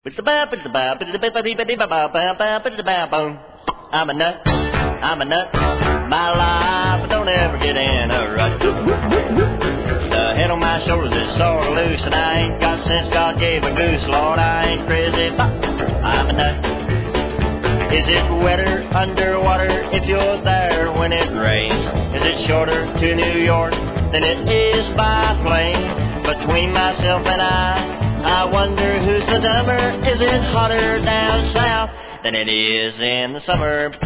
I'm a nut, my life, I don't ever get in a rut. The head on my shoulders is sort of loose, and I ain't got sense God gave a goose. Lord, I ain't crazy, but I'm a nut. Is it wetter underwater if you're there when it rains? Is it shorter to New York than it is by plane? Between myself and I wonder who's the dumber. Is it hotter down south than it is in the summer? Oh,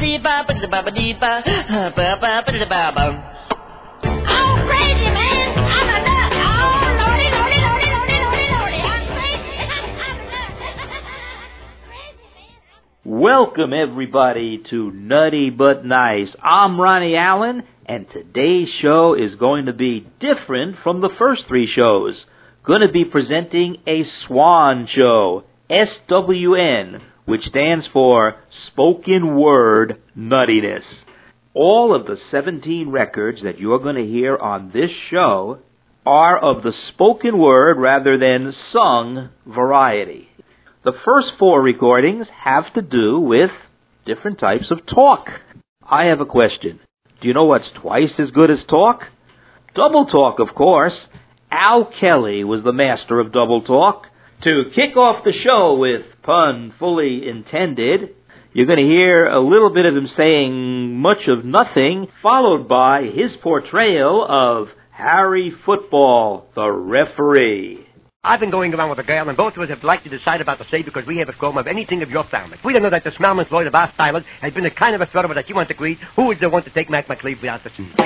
crazy, man! I'm a nut! Oh, lordy, lordy, lordy, lordy, lordy, lordy! I'm crazy! I'm a nut! Crazy, man! Welcome, everybody, to Nutty But Nice. I'm Ronnie Allen, and today's show is going to be different from the first three shows. Going to be presenting a SWN show, SWN, which stands for Spoken Word Nuttiness. All of the 17 records that you're going to hear on this show are of the spoken word rather than sung variety. The first four recordings have to do with different types of talk. I have a question. Do you know what's twice as good as talk? Double talk, of course. Al Kelly was the master of double talk. To kick off the show with pun fully intended, you're going to hear a little bit of him saying much of nothing, followed by his portrayal of Harry Football, the referee. I've been going around with a girl, and both of us have liked to decide about the say because we have a scrum of anything of your family. We don't know that the Smallman Floyd of our silence has been a kind of a thought of it that you want to agree. Who is the one to take Mac McLeave without the seat?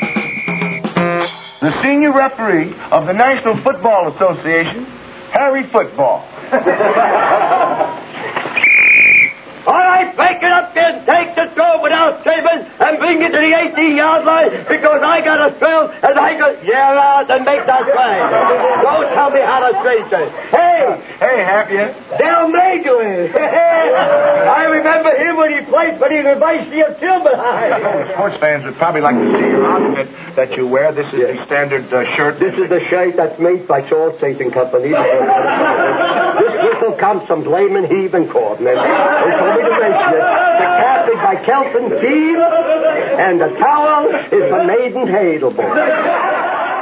The senior referee of the National Football Association, Harry Football. All right, break it up, kid. Take the throw without saving and bring it to the 18-yard line because I got a throw and I got yell out and make that play. Don't tell me how to say things. Hey, Happy. Del Mayo is. I remember him when he played for the University of Tilburg. Sports fans would probably like to see your outfit that you wear. This is the standard shirt. This is the shirt that's made by Charles Satan Company. This whistle comes from Blaming Heathen Corbin. They told me to mention it. The cap is by Kelton Team, and the towel is from Maiden Heidelberg.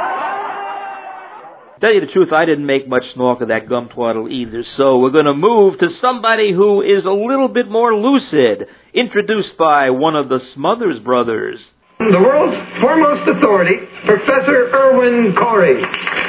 Tell you the truth, I didn't make much snork of that gum twaddle either, so we're going to move to somebody who is a little bit more lucid, introduced by one of the Smothers Brothers. The world's foremost authority, Professor Irwin Corey.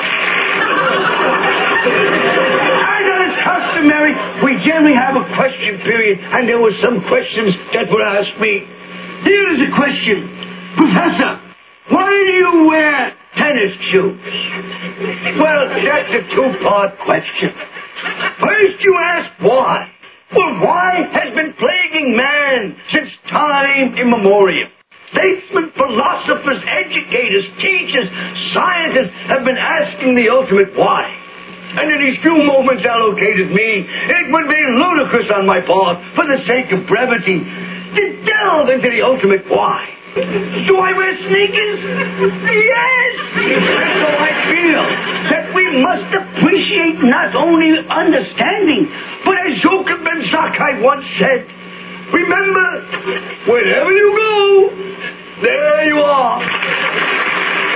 Customary, we generally have a question period, and there were some questions that were asked me. Here is a question. Professor, why do you wear tennis shoes? Well, that's a two-part question. First, you ask why. Well, why has been plaguing man since time immemorial. Statesmen, philosophers, educators, teachers, scientists have been asking the ultimate why. And in these few moments allocated me, it would be ludicrous on my part, for the sake of brevity, to delve into the ultimate why. Do I wear sneakers? Yes! And so I feel that we must appreciate not only understanding, but as Joachim Ben Zakkai once said, remember, wherever you go, there you are.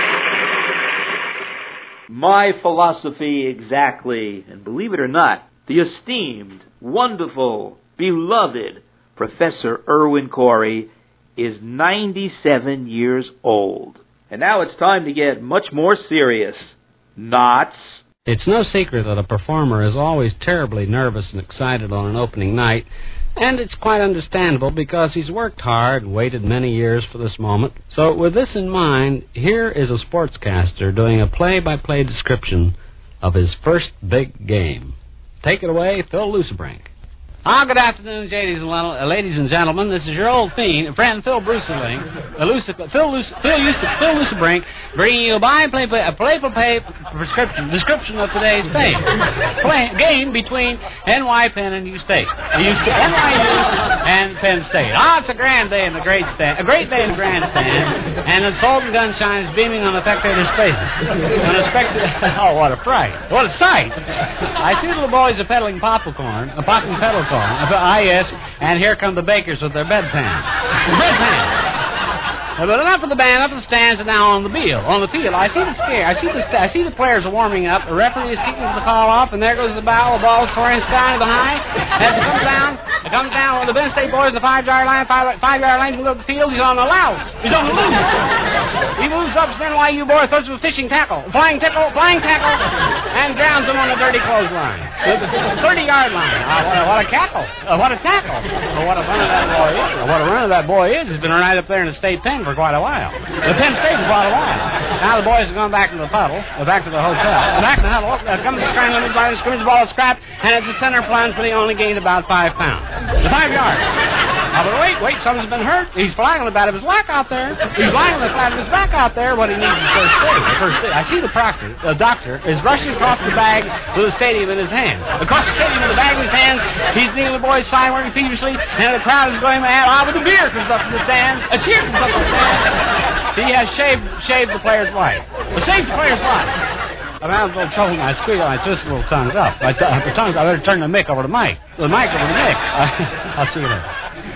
My philosophy exactly, and believe it or not, the esteemed, wonderful, beloved Professor Irwin Corey is 97 years old. And now it's time to get much more serious. Knots. It's no secret that a performer is always terribly nervous and excited on an opening night, and it's quite understandable because he's worked hard and waited many years for this moment. So with this in mind, here is a sportscaster doing a play-by-play description of his first big game. Take it away, Phil Lucebrink. Good afternoon, ladies and gentlemen. This is your old friend Phil Bruceling, Phil Lucebrink, bringing you a playful description of today's game between NY Penn and U State. NYU and Penn State. It's a grand day in the great day in the grandstand, and the Sultan gun shines beaming on the spectators' faces. What a fright! What a sight! I see little boys are peddling popping pedal corn. Yes, and here come the bakers with their bedpans. But enough of the band, up the stands, and now on the field. I see the players are warming up. The referee is kicking the call off, and there goes the ball soaring sky to the high. As it comes down with the Penn State boys in the 5-yard line, 5-yard line to the field. He's on the loose. He's on the loose. He moves up to the NYU boy, throws a flying tackle, and drowns him on the dirty clothesline. The 30-yard line. What a tackle. What a run of that boy is. He's been right up there in the state pen for quite a while. The Penn State for quite a while. Now the boys have gone back to the puddle, back to the hotel. Back to the huddle. Comes the scrambling by the scrimmage ball is scrapped, and it's a center plunge, but he only gained about 5 pounds. The 5 yards. But wait, something's been hurt. He's flying on the back of his back out there. What he needs is first aid. I see the doctor is rushing across the bag with the stadium in his hand. Across the stadium with the bag in his hand, he's kneeling the boys sideward feverishly, and the crowd is going mad. But the beer comes up from the stand. A cheer comes up from the stand. He has shaved the player's life. Saved the player's life. I'm a little trouble. I squeal. I twist the little tongues up. I better turn the mic over to Mike. The mic over to Nick. I'll see you later.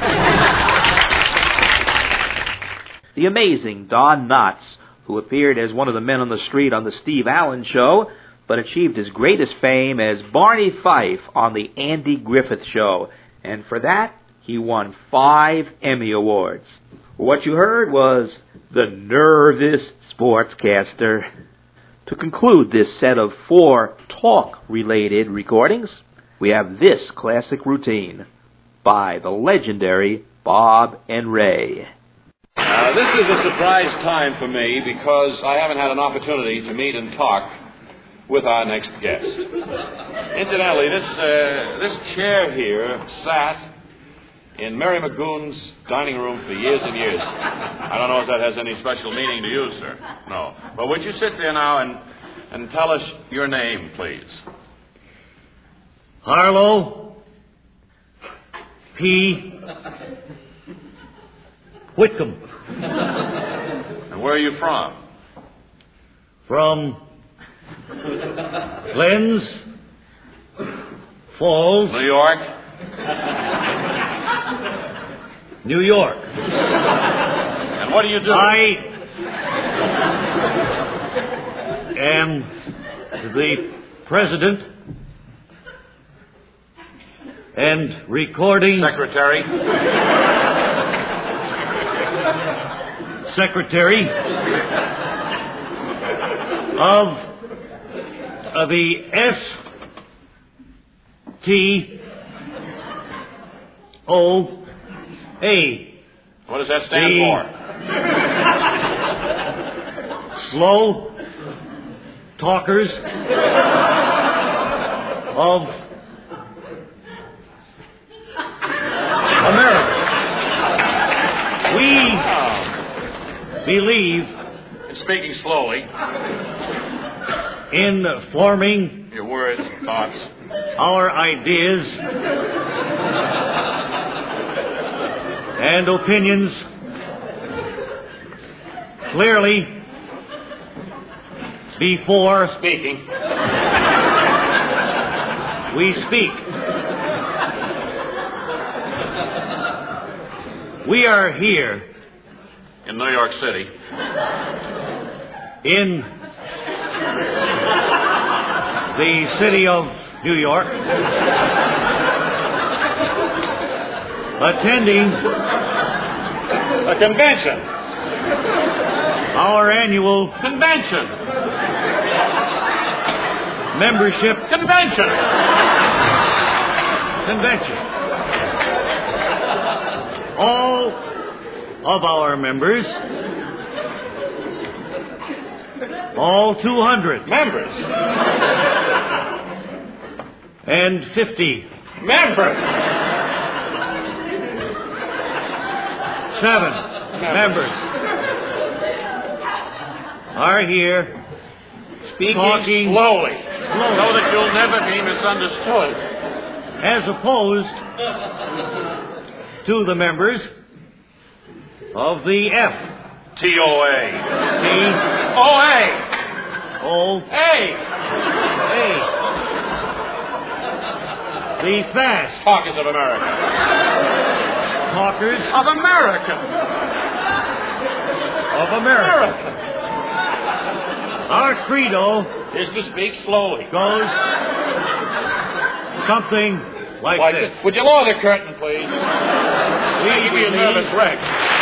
The amazing Don Knotts, who appeared as one of the men on the street on the Steve Allen Show, but achieved his greatest fame as Barney Fife on the Andy Griffith Show. And for that, he won 5 Emmy Awards. What you heard was The Nervous Sportscaster. To conclude this set of 4 talk-related recordings, we have this classic routine by the legendary Bob and Ray. This is a surprise time for me because I haven't had an opportunity to meet and talk with our next guest. Incidentally, this chair here sat in Mary Magoon's dining room for years and years. I don't know if that has any special meaning to you, sir. No. But would you sit there now and tell us your name, please? Harlow P. Whitcomb. And where are you from? From Glens Falls, New York? New York. And what do you do? I am the president and recording secretary of the STOA. What does that stand for? Slow Talkers of America. We believe, and speaking slowly, in forming your words and thoughts, our ideas and opinions clearly before speaking. We speak. We are here in New York City, in the city of New York, attending a convention, our annual convention, membership convention. All of our members, all 200 members, and 50 members 7 members are here Speaking talking slowly, so that you'll never be misunderstood. as opposed to the members of the F. T-O-A. T-O-A. Hey! The fast Talkers of America. talkers Of America. of America. Our credo Is to speak slowly. goes something like this. Would you lower the curtain, please? You'd be a nervous wreck.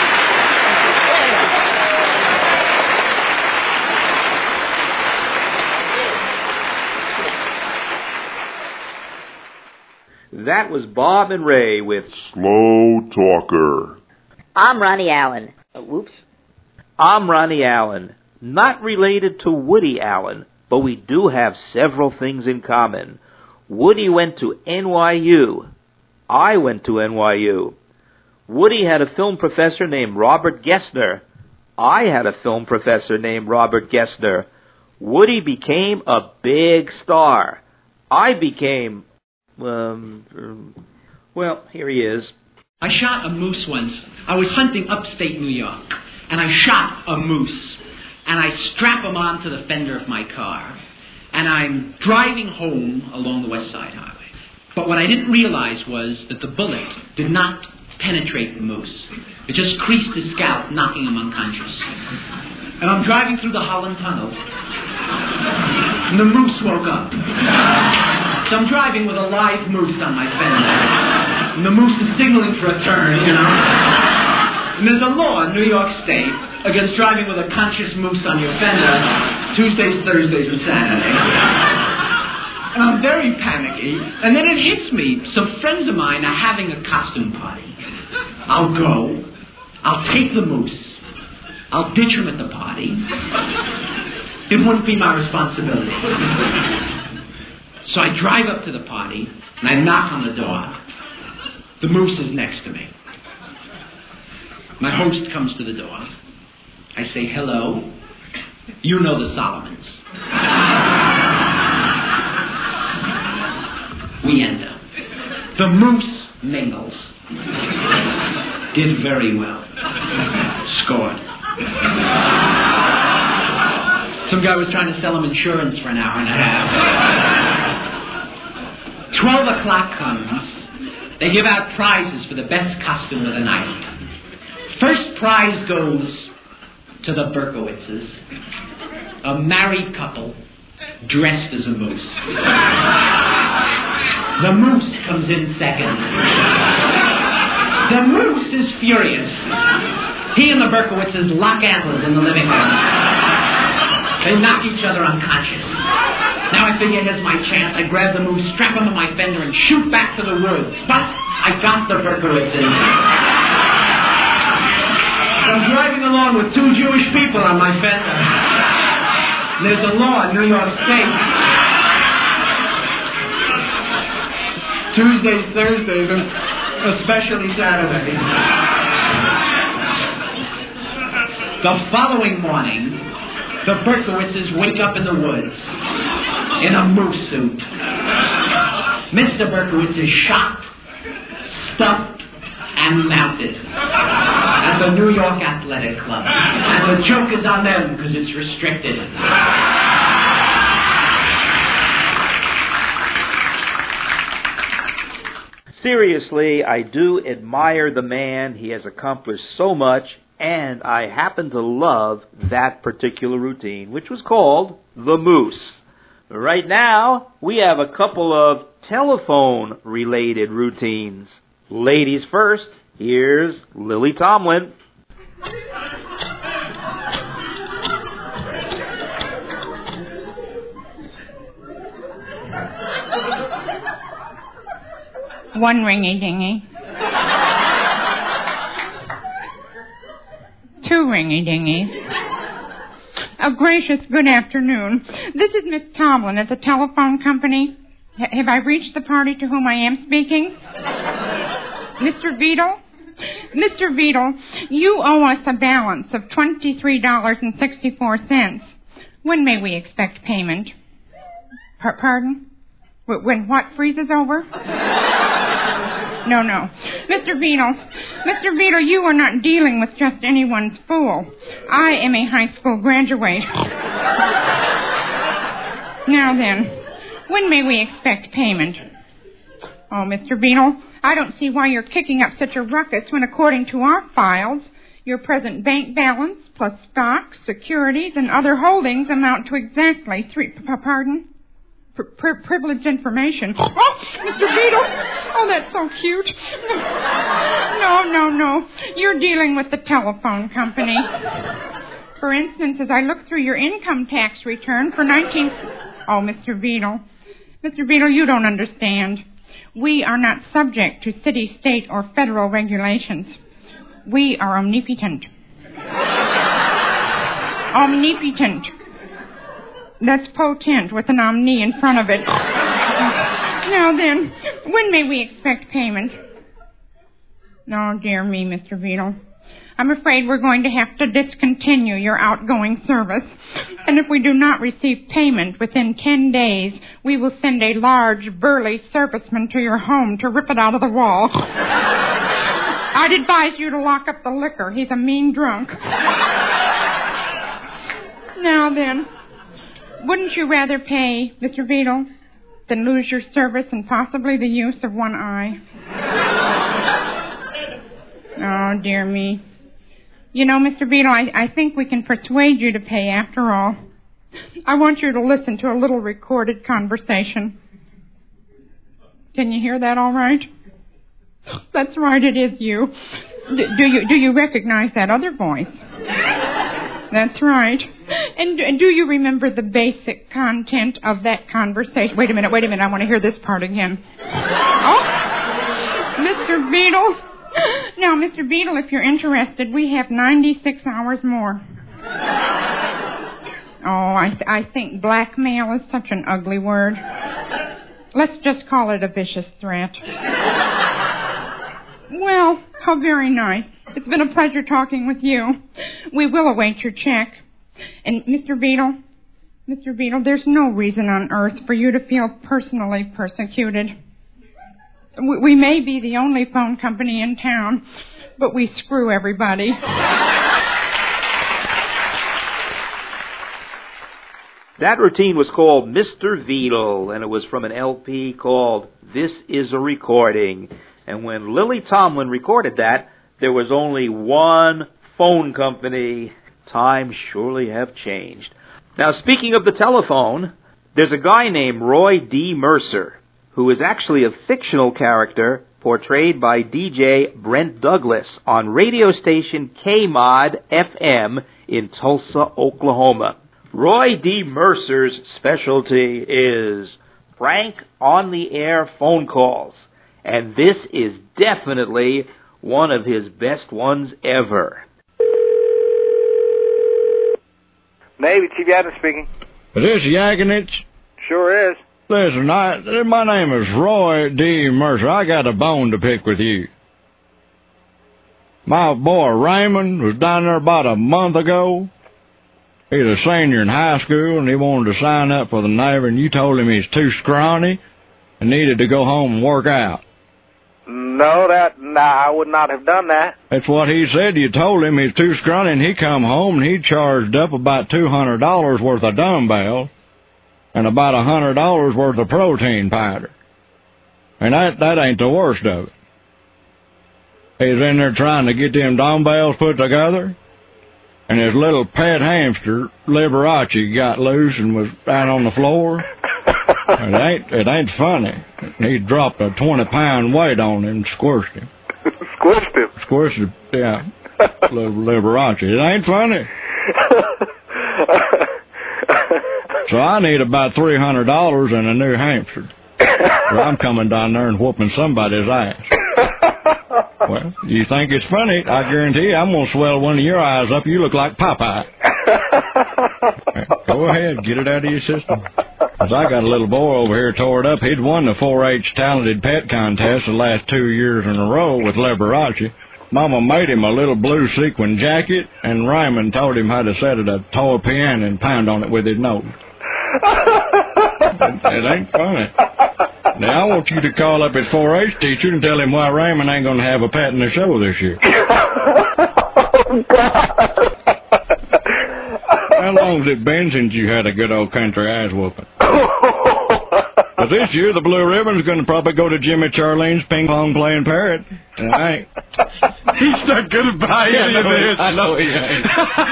That was Bob and Ray with Slow Talker. I'm Ronnie Allen. Whoops. I'm Ronnie Allen. Not related to Woody Allen, but we do have several things in common. Woody went to NYU. I went to NYU. Woody had a film professor named Robert Gessner. I had a film professor named Robert Gessner. Woody became a big star. I became, well, here he is. I shot a moose once. I was hunting upstate New York, and I shot a moose, and I strap him onto the fender of my car, and I'm driving home along the West Side Highway. But what I didn't realize was that the bullet did not penetrate the moose. It just creased his scalp, knocking him unconscious. And I'm driving through the Holland Tunnel, and the moose woke up. So I'm driving with a live moose on my fender. And the moose is signaling for a turn, you know. And there's a law in New York State against driving with a conscious moose on your fender Tuesdays, Thursdays, and Saturdays. And I'm very panicky. And then it hits me. Some friends of mine are having a costume party. I'll go. I'll take the moose. I'll ditch him at the party. It wouldn't be my responsibility. So I drive up to the party, and I knock on the door. The moose is next to me. My host comes to the door. I say, hello. You know the Solomons. We enter. The moose mingles. Did very well. Scored. Some guy was trying to sell him insurance for an hour and a half. 12 o'clock comes. They give out prizes for the best costume of the night. First prize goes to the Berkowitzes, a married couple dressed as a moose. The moose comes in second. The moose is furious. He and the Berkowitzes lock antlers in the living room. They knock each other unconscious. Now I figure here's my chance. I grab the moose, strap him to my fender, and shoot back to the woods. But I got the Berkowitzes. I'm driving along with two Jewish people on my fender. There's a law in New York State. Tuesdays, Thursdays, and especially Saturdays. The following morning, the Berkowitzes wake up in the woods in a moose suit. Mr. Berkowitz is shot, stuffed, and mounted at the New York Athletic Club. And the joke is on them because it's restricted. Seriously, I do admire the man. He has accomplished so much, and I happen to love that particular routine, which was called the Moose. Right now, we have a couple of telephone-related routines. Ladies first, here's Lily Tomlin. One ringy-dingy. Two ringy-dingies. Oh, gracious, good afternoon. This is Miss Tomlin at the telephone company. Have I reached the party to whom I am speaking? Mr. Beadle? Mr. Beadle, you owe us a balance of $23.64. When may we expect payment? Pardon? When what freezes over? No. Mr. Beadle, you are not dealing with just anyone's fool. I am a high school graduate. Now then, when may we expect payment? Oh, Mr. Beadle, I don't see why you're kicking up such a ruckus when, according to our files, your present bank balance plus stocks, securities, and other holdings amount to exactly privileged information. Oh, Mr. Beadle! Oh, that's so cute. No. You're dealing with the telephone company. For instance, as I look through your income tax return for Oh, Mr. Beadle, you don't understand. We are not subject to city, state, or federal regulations. We are omnipotent. Omnipotent. That's potent with an omni in front of it. Now then, when may we expect payment? Oh, dear me, Mr. Beadle. I'm afraid we're going to have to discontinue your outgoing service. And if we do not receive payment within 10 days, we will send a large, burly serviceman to your home to rip it out of the wall. I'd advise you to lock up the liquor. He's a mean drunk. Now then, wouldn't you rather pay, Mr. Beadle, than lose your service and possibly the use of one eye? Oh, dear me. You know, Mr. Beadle, I think we can persuade you to pay after all. I want you to listen to a little recorded conversation. Can you hear that all right? That's right, it is you. Do you recognize that other voice? That's right. And do you remember the basic content of that conversation? Wait a minute, I want to hear this part again. Oh, Mr. Beadle. Now, Mr. Beadle, if you're interested, we have 96 hours more. Oh, I think blackmail is such an ugly word. Let's just call it a vicious threat. Well, how very nice. It's been a pleasure talking with you. We will await your check. And Mr. Beadle, there's no reason on earth for you to feel personally persecuted. We may be the only phone company in town, but we screw everybody. That routine was called Mr. Beadle, and it was from an LP called This Is a Recording. And when Lily Tomlin recorded that, there was only one phone company. Times surely have changed. Now, speaking of the telephone, there's a guy named Roy D. Mercer, who is actually a fictional character portrayed by DJ Brent Douglas on radio station KMOD FM in Tulsa, Oklahoma. Roy D. Mercer's specialty is prank on-the-air phone calls, and this is definitely one of his best ones ever. Navy, Chief Adams speaking. Is this Yaganich? Sure is. Listen, my name is Roy D. Mercer. I got a bone to pick with you. My boy Raymond was down there about a month ago. He's a senior in high school, and he wanted to sign up for the Navy, and you told him he's too scrawny and needed to go home and work out. No, I would not have done that. That's what he said. You told him he's too scrawny, and he come home, and he charged up about $200 worth of dumbbells and about $100 worth of protein powder. And that ain't the worst of it. He's in there trying to get them dumbbells put together, and his little pet hamster, Liberace, got loose and was down on the floor. It ain't funny. He dropped a 20-pound weight on him and squished him. Squished him? Squished him, yeah. Little Liberace. It ain't funny. So I need about $300 and a new hamster. So I'm coming down there and whooping somebody's ass. Well, you think it's funny? I guarantee you I'm going to swell one of your eyes up. You look like Popeye. Go ahead, get it out of your system. Because I got a little boy over here tore it up. He'd won the 4-H Talented Pet Contest the last 2 years in a row with Liberace. Mama made him a little blue sequin jacket, and Ryman taught him how to sit at a toy piano and pound on it with his nose. It ain't funny. Now, I want you to call up his 4-H teacher and tell him why Raymond ain't going to have a pet in the show this year. Oh, God. How long's it been since you had a good old country ass whooping? But this year, the Blue Ribbon's going to probably go to Jimmy Charlene's ping-pong playing parrot. And I ain't. He's not going to buy any of this. I know he ain't.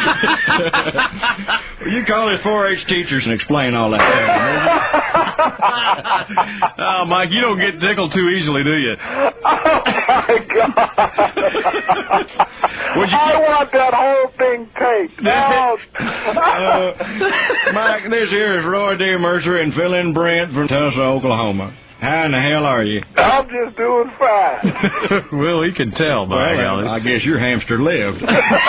Well, you call his 4-H teachers and explain all that to him, will you? Oh, Mike, you don't get tickled too easily, do you? Oh, my God. I want that whole thing taped. No. Mike, this here is Roy D. Mercer and Phil and Brent from Tulsa, Oklahoma. How in the hell are you? I'm just doing fine. Well, he can tell, by golly. I guess your hamster lived.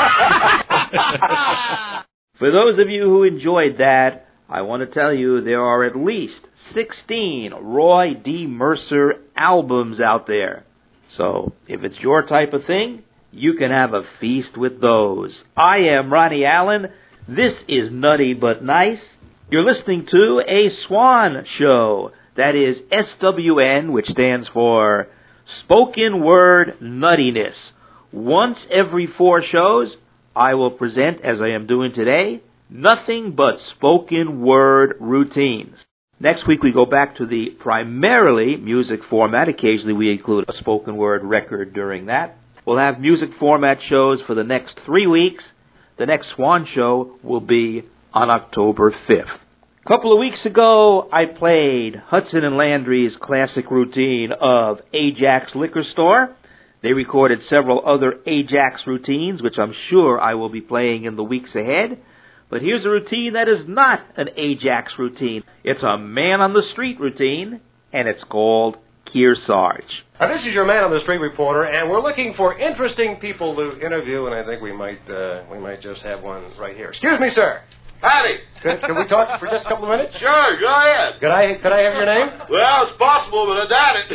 For those of you who enjoyed that, I want to tell you there are at least 16 Roy D. Mercer albums out there. So, if it's your type of thing, you can have a feast with those. I am Ronnie Allen. This is Nutty But Nice. You're listening to a Swan Show. That is SWN, which stands for Spoken Word Nuttiness. Once every 4 shows, I will present, as I am doing today, nothing but spoken word routines. Next week we go back to the primarily music format. Occasionally we include a spoken word record during that. We'll have music format shows for the next 3 weeks. The next Swan Show will be on October 5th. A couple of weeks ago, I played Hudson and Landry's classic routine of Ajax Liquor Store. They recorded several other Ajax routines, which I'm sure I will be playing in the weeks ahead. But here's a routine that is not an Ajax routine. It's a man-on-the-street routine, and it's called Kearsarge. Now, this is your man-on-the-street reporter, and we're looking for interesting people to interview, and I think we might just have one right here. Excuse me, sir. Howdy. Can we talk for just a couple of minutes? Sure, go ahead. Could I have your name? Well, it's possible, but I doubt it.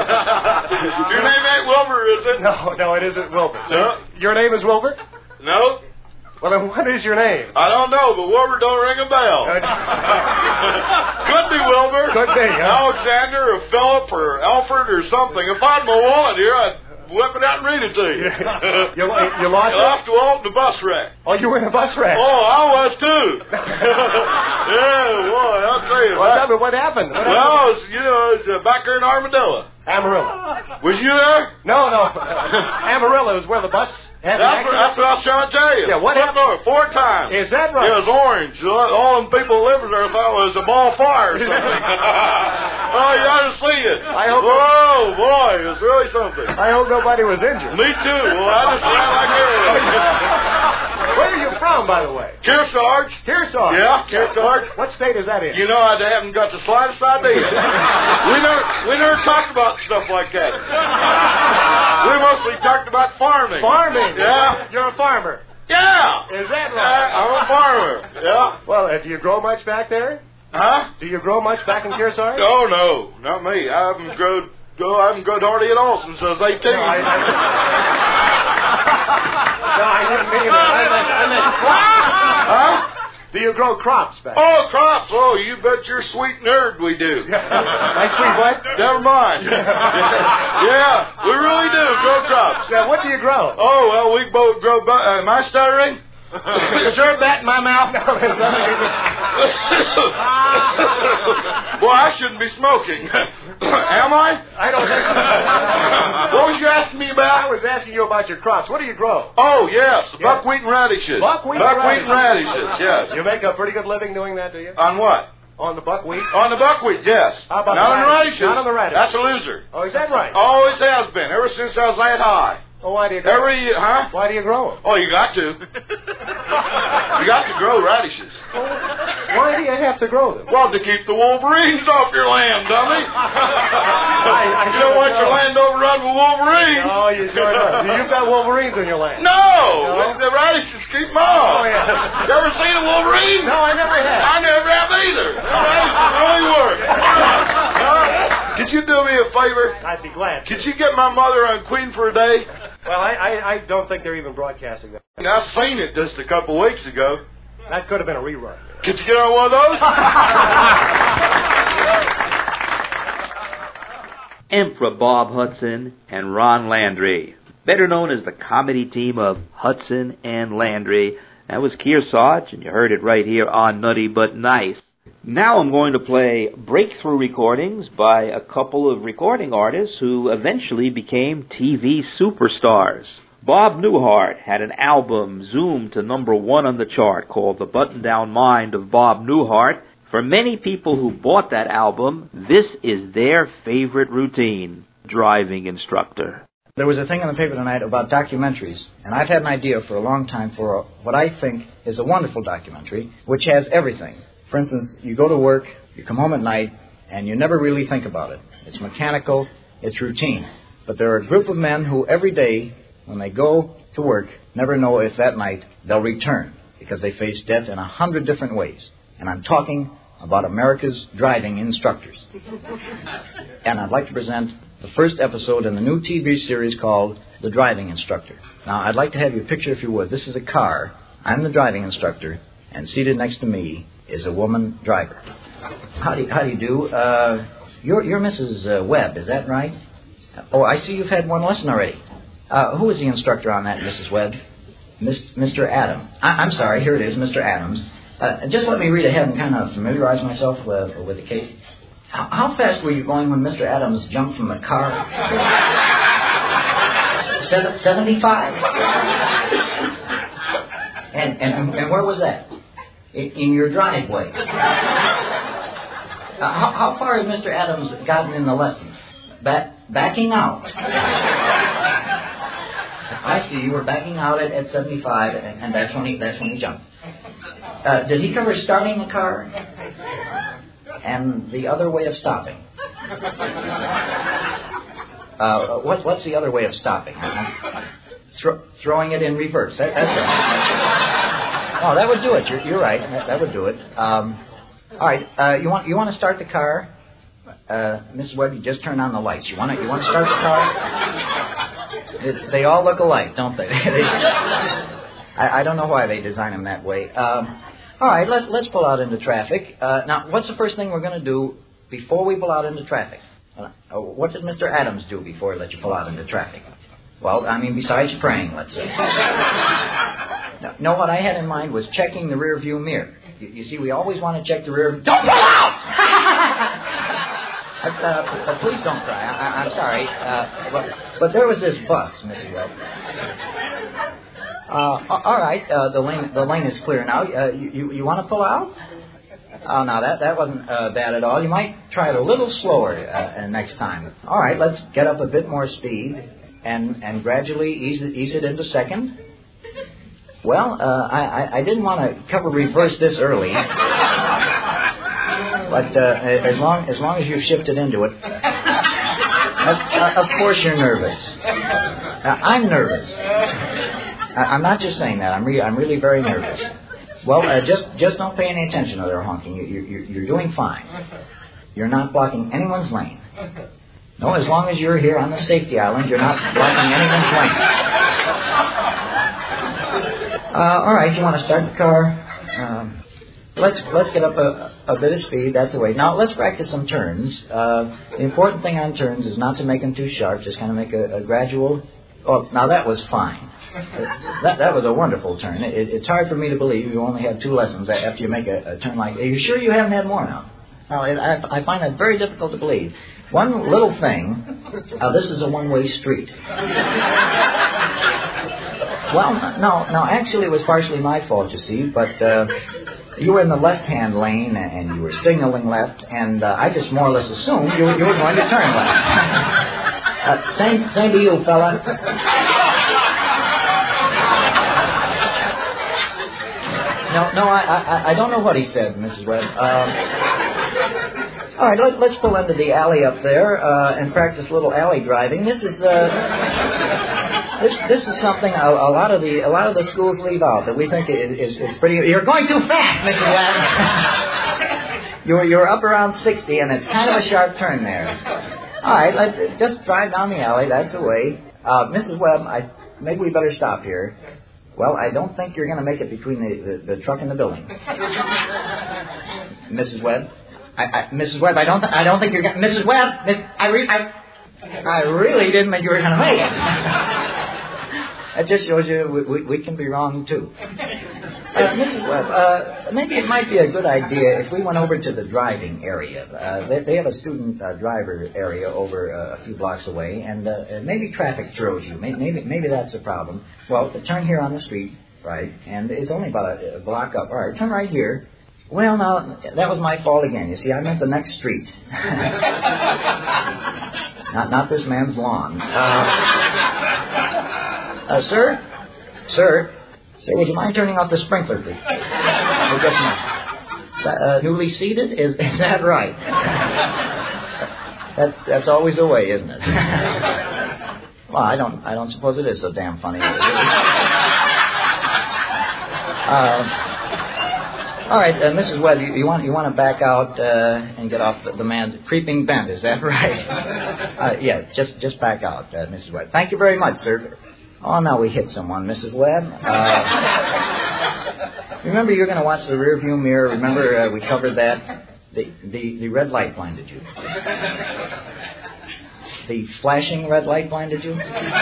Your name ain't Wilbur, is it? No, it isn't Wilbur. No. Your name is Wilbur? No. Well, then what is your name? I don't know, but Wilbur don't ring a bell. Could be Wilbur. Could be, huh? Alexander or Philip or Alfred or something. If I had my wallet here, I'd whip it out and read it to you. You lost it? Off to Alton, the bus wreck. Oh, you were in a bus wreck? Oh, I was too. Yeah, boy, I'll tell you. What happened? Well, it was back there in Armadillo. Amarillo. Was you there? No. Amarillo is where the bus had an accident. That's what I was trying to tell you. Yeah, what happened? 4 times. Is that right? Yeah, it was orange. All them people living there thought it was a ball of fire or something. Oh, you ought to see it. Whoa, boy, it was really something. I hope nobody was injured. Me too. Well, I just ran like this. Where are you from, by the way? Kearsarge. Kearsarge? Yeah, Kearsarge. What state is that in? You know, I haven't got the slightest idea. We never talked about stuff like that. We mostly talked about farming. Farming? Yeah. You're a farmer? Yeah. Is that right? I'm a farmer. Yeah. Well, do you grow much back there? Huh? Do you grow much back in Kearsarge? Oh, no. Not me. I haven't grown hardly at all since I was 18. No, I didn't mean that. I meant crops. Huh? Do you grow crops back there? Oh, crops. Oh, you bet you're a sweet nerd we do. My sweet what? Never mind. Yeah, we really do grow crops. Now, what do you grow? Oh, well, we both grow... am I stuttering? Serve that in my mouth? No, there's nothing. Boy, I shouldn't be smoking. Am I? I don't think so. What was you asking me about? I was asking you about your crops. What do you grow? Oh, yes, buckwheat and radishes. Buckwheat and radishes, yes. You make a pretty good living doing that, do you? On what? On the buckwheat? On the buckwheat, yes. How about Not on the radishes. Not on the radishes. That's a loser. Oh, is that right? Always has been, ever since I was that high. Oh, why do you grow them? Huh? Why do you grow them? Oh, you got to. You got to grow radishes. Why do you have to grow them? Well, to keep the wolverines off your land, dummy. You don't want your land overrun with wolverines. Oh, you sure don't. You've got wolverines on your land. No. The radishes keep them off. Oh, yeah. You ever seen a wolverine? No, I never have. I never have either. The radishes really work. Could you do me a favor? I'd be glad. Could you get my mother on Queen for a day? Well, I don't think they're even broadcasting that. I seen it just a couple weeks ago. That could have been a rerun. Could you get on one of those? Emperor Bob Hudson and Ron Landry, better known as the comedy team of Hudson and Landry. That was Kearsarge, and you heard it right here on Nutty But Nice. Now I'm going to play breakthrough recordings by a couple of recording artists who eventually became TV superstars. Bob Newhart had an album zoomed to number 1 on the chart called The Button-Down Mind of Bob Newhart. For many people who bought that album, this is their favorite routine, driving instructor. There was a thing in the paper tonight about documentaries, and I've had an idea for a long time for what I think is a wonderful documentary, which has everything. For instance, you go to work, you come home at night, and you never really think about it. It's mechanical, it's routine. But there are a group of men who every day, when they go to work, never know if that night they'll return, because they face death in 100 different ways. And I'm talking about America's driving instructors. And I'd like to present the first episode in the new TV series called The Driving Instructor. Now, I'd like to have you picture, if you would, this is a car. I'm the driving instructor, and seated next to me is a woman driver. How do you do? You're Mrs. Webb, is that right? Oh, I see you've had one lesson already. Who is the instructor on that, Mrs. Webb? Mr. Adams. I'm sorry, here it is, Mr. Adams. Just let me read ahead and kind of familiarize myself with the case. How fast were you going when Mr. Adams jumped from the car? 75? And where was that? In your driveway. How far has Mr. Adams gotten in the lesson? Backing out. I see, you were backing out at 75, and that's when he jumped. Did he cover starting the car? And the other way of stopping? What's the other way of stopping? Throwing it in reverse. That's right. Oh, that would do it. You're right. That would do it. All right. You want to start the car? Mrs. Webb, you just turn on the lights. You want to start the car? They all look alike, don't they? I don't know why they design them that way. All right, let's pull out into traffic. Now, what's the first thing we're going to do before we pull out into traffic? What did Mr. Adams do before he let you pull out into traffic? Well, I mean, besides praying, let's say. No, what I had in mind was checking the rear view mirror. You see, we always want to check the rear view. Don't pull out! Please don't cry. I'm sorry. But there was this bus, Mrs. Webb. All right, the lane is clear now. You want to pull out? Oh, no, that wasn't bad at all. You might try it a little slower next time. All right, let's get up a bit more speed and gradually ease it into second. Well, I didn't want to cover reverse this early, but as long as you've shifted into it. Of course you're nervous. I'm nervous. I'm not just saying that. I'm really very nervous. Well, just don't pay any attention to their honking. You're doing fine. You're not blocking anyone's lane. No, as long as you're here on the safety island, you're not blocking anyone's lane. All right, you want to start the car? Let's get up a bit of speed. That's the way. Now, let's practice some turns. The important thing on turns is not to make them too sharp. Just kind of make a gradual... Oh, now that was fine. That was a wonderful turn. It's hard for me to believe you only have 2 lessons after you make a turn like that. Are you sure you haven't had more now? No, I find that very difficult to believe. One little thing, this is a one-way street. Well, no, actually it was partially my fault, you see, but you were in the left-hand lane and you were signaling left, and I just more or less assumed you were going to turn left. Same to you, fella. No, I don't know what he said, Mrs. Webb. All right, let's pull into the alley up there and practice a little alley driving. This is something a lot of the schools leave out that we think is pretty. You're going too fast, Mrs. Webb. You're up around 60, and it's kind of a sharp turn there. All right, let's just drive down the alley. That's the way. Mrs. Webb, maybe we better stop here. Well, I don't think you're going to make it between the truck and the building. Mrs. Webb? Mrs. Webb, I don't think you're going to... Mrs. Webb, I really didn't think you were going to make it. That just shows you we can be wrong, too. Mrs. Webb, maybe it might be a good idea if we went over to the driving area. They have a student driver area over a few blocks away, and maybe traffic throws you. Maybe that's the problem. Well, turn here on the street, right, and it's only about a block up. All right, turn right here. Well, now, that was my fault again. You see, I meant the next street. not this man's lawn. Sir, would you mind turning off the sprinkler, please? Newly seated? Is that right? That's always the way, isn't it? Well, I don't suppose it is so damn funny. All right, Mrs. Webb, you want to back out and get off the man's creeping bend? Is that right? Yeah, just back out, Mrs. Webb. Thank you very much, sir. Oh, now we hit someone, Mrs. Webb. Remember, you're going to watch the rearview mirror. Remember, we covered that. The red light blinded you. The flashing red light blinded you.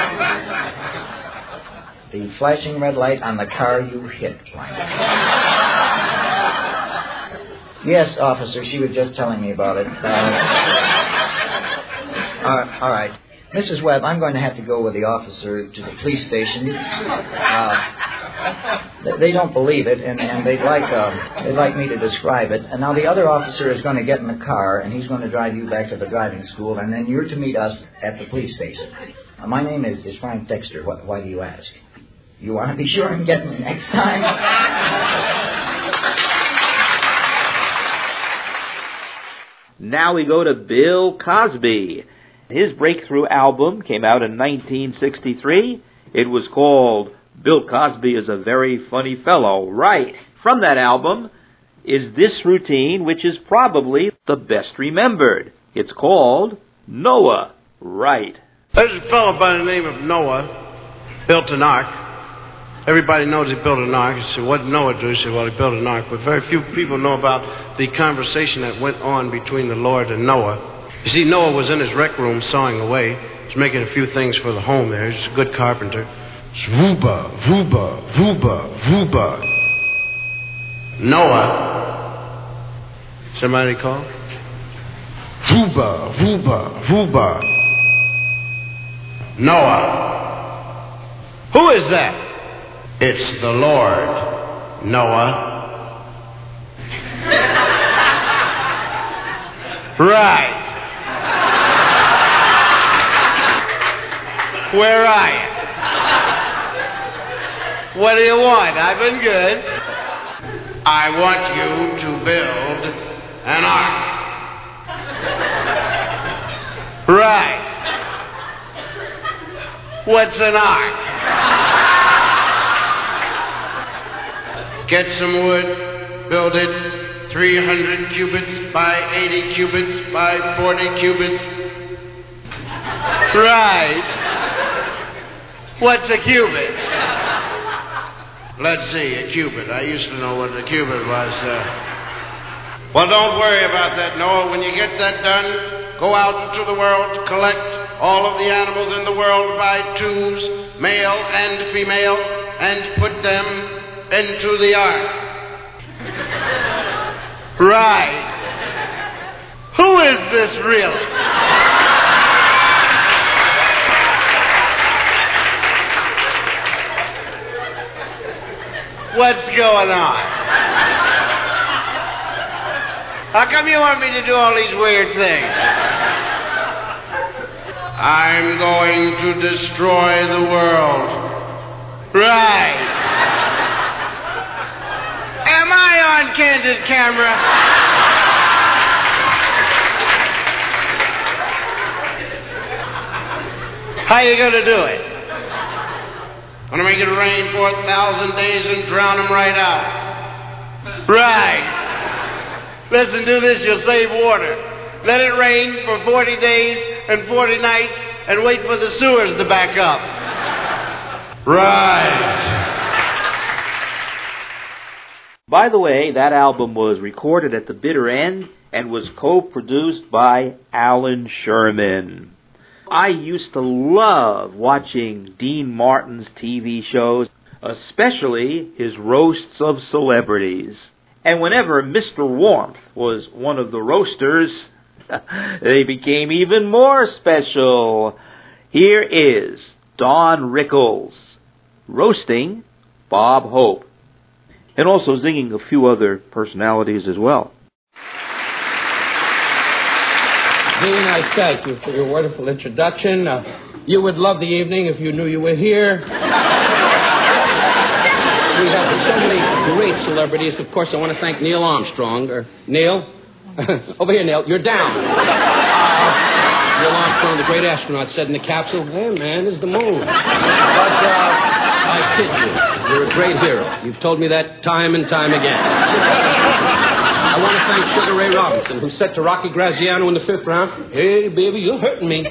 The flashing red light on the car you hit blinded you. Yes, officer, she was just telling me about it. All right. Mrs. Webb, I'm going to have to go with the officer to the police station. They don't believe it, and they'd like me to describe it. And now the other officer is going to get in the car, and he's going to drive you back to the driving school, and then you're to meet us at the police station. My name is Frank Dexter. Why do you ask? You want to be sure and get me next time? Now we go to Bill Cosby. His breakthrough album came out in 1963. It was called Bill Cosby is a Very Funny Fellow. Right. From that album is this routine, which is probably the best remembered. It's called Noah. Right. There's a fellow by the name of Noah, built an ark. Everybody knows he built an ark. You say, what did Noah do? You say, well, he built an ark. But very few people know about the conversation that went on between the Lord and Noah. You see, Noah was in his rec room sawing away. He was making a few things for the home there. He's a good carpenter. Vuba, vuba, vuba, vuba. Noah. Somebody call? Vuba, vuba, vuba. Noah. Who is that? It's the Lord, Noah. Right. Where are you? What do you want? I've been good. I want you to build an ark. Right. What's an ark? Get some wood, build it 300 cubits by 80 cubits by 40 cubits. Right. What's a cubit? Let's see, a cubit. I used to know what a cubit was. Well, don't worry about that, Noah. When you get that done, go out into the world, collect all of the animals in the world by twos, male and female, and put them into the ark. Right. Who is this really? What's going on? How come you want me to do all these weird things? I'm going to destroy the world. Right. Am I on candid camera? How you going to do it? Want to make it rain 4,000 days and drown them right out. Right. Listen, do this, you'll save water. Let it rain for 40 days and 40 nights, and wait for the sewers to back up. Right. By the way, that album was recorded at the bitter end and was co-produced by Alan Sherman. I used to love watching Dean Martin's TV shows, especially his roasts of celebrities. And whenever Mr. Warmth was one of the roasters, they became even more special. Here is Don Rickles roasting Bob Hope, and also singing a few other personalities as well. Dean, I thank you for your wonderful introduction. You would love the evening if you knew you were here. We have so many great celebrities. Of course, I want to thank Neil Armstrong. Neil? Over here, Neil. You're down. Neil Armstrong, the great astronaut, said in the capsule, "Hey, man, this is the moon." But I kid you. You're a great hero. You've told me that time and time again. I want to thank Sugar Ray Robinson, who said to Rocky Graziano in the 5th round, "Hey, baby, you're hurting me."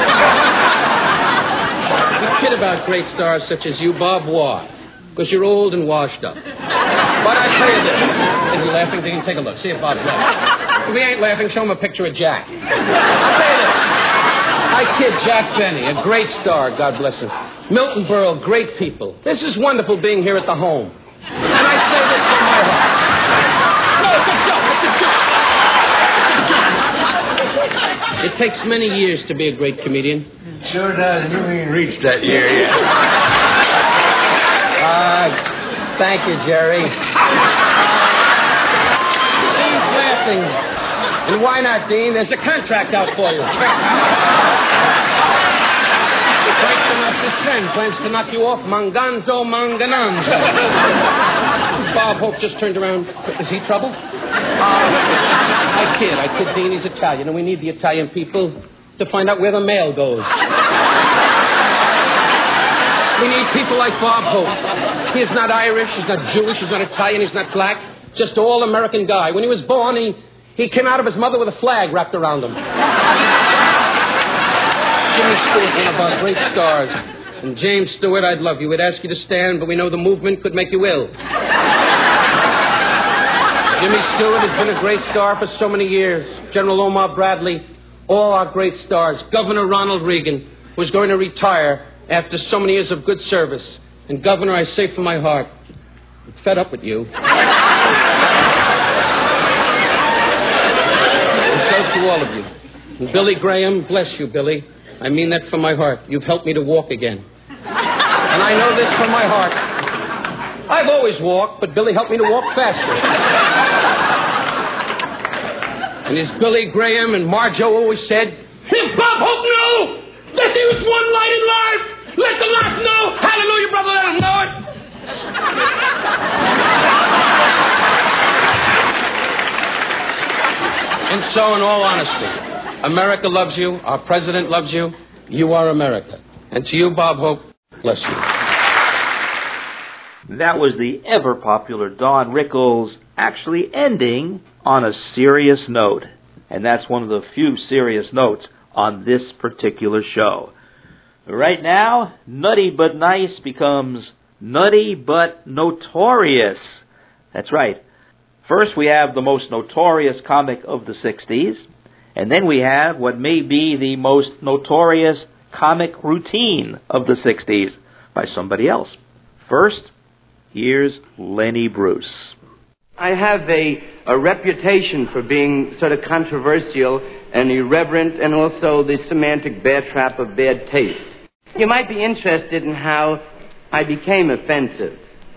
We kid about great stars such as you, Bob Ward, because you're old and washed up. But I tell you this. Is he laughing? Take a look. See if Bob's laughing. If he ain't laughing, show him a picture of Jack. I'll tell you this. I kid Jack Benny, a great star, God bless him. Milton Berle, great people. This is wonderful being here at the home. And I say this from my heart. No, it's a joke. It takes many years to be a great comedian. Sure does. You ain't reached that year yet. Thank you, Jerry. Dean's laughing. And why not, Dean? There's a contract out for you. Frank Sinatra's friend plans to knock you off Manganzo Mangananzo. Bob Hope just turned around. Is he trouble? I kid, Dean. He's Italian, and we need the Italian people to find out where the mail goes. We need people like Bob Hope. He is not Irish, he's not Jewish, he's not Italian, he's not black. Just an all-American guy. When he was born, he came out of his mother with a flag wrapped around him. Jimmy Stewart, one of our great stars. And James Stewart, I'd love you. We'd ask you to stand, but we know the movement could make you ill. Jimmy Stewart has been a great star for so many years. General Omar Bradley, all our great stars. Governor Ronald Reagan, who's going to retire after so many years of good service. And, Governor, I say from my heart, I'm fed up with you. And so to all of you. And Billy Graham, bless you, Billy. I mean that from my heart. You've helped me to walk again. And I know this from my heart. I've always walked, but Billy helped me to walk faster. And as Billy Graham and Marjo always said, if Bob Hope knew that there was one light in life, let the light know. Hallelujah, brother, let him know it. And so, in all honesty, America loves you. Our president loves you. You are America. And to you, Bob Hope, bless you. That was the ever-popular Don Rickles actually ending on a serious note. And that's one of the few serious notes on this particular show. Right now, Nutty But Nice becomes Nutty But Notorious. That's right. First we have the most notorious comic of the 60s, and then we have what may be the most notorious comic routine of the 60s by somebody else. First, here's Lenny Bruce. I have a reputation for being sort of controversial and irreverent, and also the semantic bear trap of bad taste. You might be interested in how I became offensive.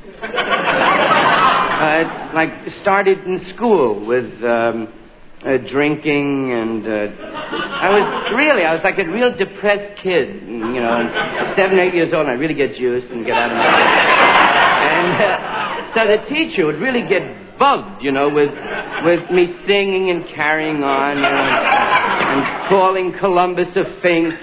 It started in school with drinking, and I was like a real depressed kid. And, at 7, 8 years old, I'd really get juiced and get out of my And so the teacher would really get bugged, with me singing and carrying on, and calling Columbus a fink,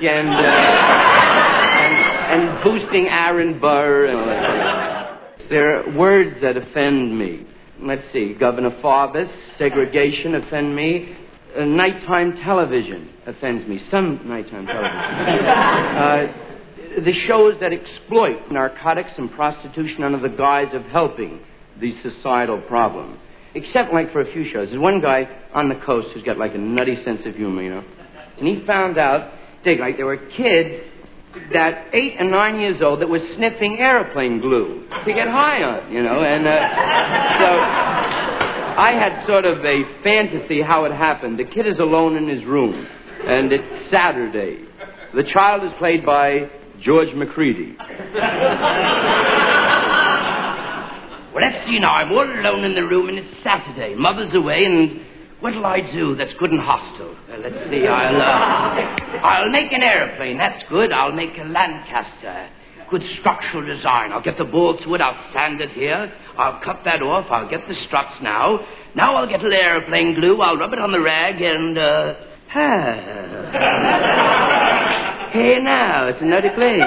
and boosting Aaron Burr. And there are words that offend me. Let's see, Governor Farbus, segregation offend me. nighttime television offends me. Some nighttime television. The shows that exploit narcotics and prostitution under the guise of helping the societal problem. Except, like, for a few shows. There's one guy on the coast who's got, like, a nutty sense of humor, you know. And he found out, like, there were kids that 8 and 9 years old that were sniffing airplane glue to get high on, you know. And so I had sort of a fantasy how it happened. The kid is alone in his room, and it's Saturday. The child is played by George McCready. Well, let's see now. I'm all alone in the room, and it's Saturday. Mother's away, and what'll I do that's good and hostile? Well, let's see. I'll make an airplane. That's good. I'll make a Lancaster. Good structural design. I'll get the bolts wood. I'll sand it here. I'll cut that off. I'll get the struts now. Now I'll get a little airplane glue. I'll rub it on the rag, and, Hey, now, it's another plane.